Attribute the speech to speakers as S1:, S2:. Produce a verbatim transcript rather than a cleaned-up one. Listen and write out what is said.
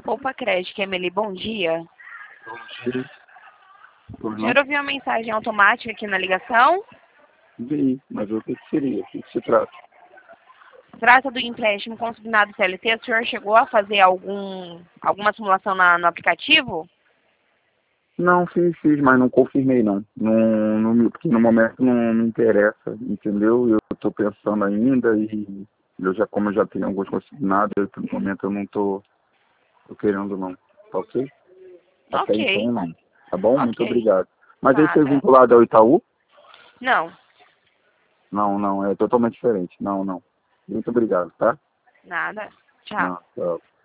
S1: Poupa Crédito, Emily, bom dia.
S2: Bom dia.
S1: O senhor ouviu uma mensagem automática aqui na ligação?
S2: Vi, mas o que que seria? O que que se trata?
S1: Trata do empréstimo consignado C L T. O senhor chegou a fazer algum, alguma simulação na, no aplicativo?
S2: Não, fiz, fiz, mas não confirmei não. Não, não me- porque no momento não me interessa, entendeu? Eu estou pensando ainda e eu já, como eu já tenho alguns consignados, eu, no momento eu não estou querendo não. Tá ok? Até
S1: Ok,
S2: então não. Tá bom? Muito
S1: ok.
S2: obrigado. Mas aí foi
S1: Nada.
S2: vinculado ao Itaú?
S1: Não,
S2: Não, não, é totalmente diferente. Não, não. Muito obrigado, tá?
S1: nada. Tchau.
S2: Não, tchau.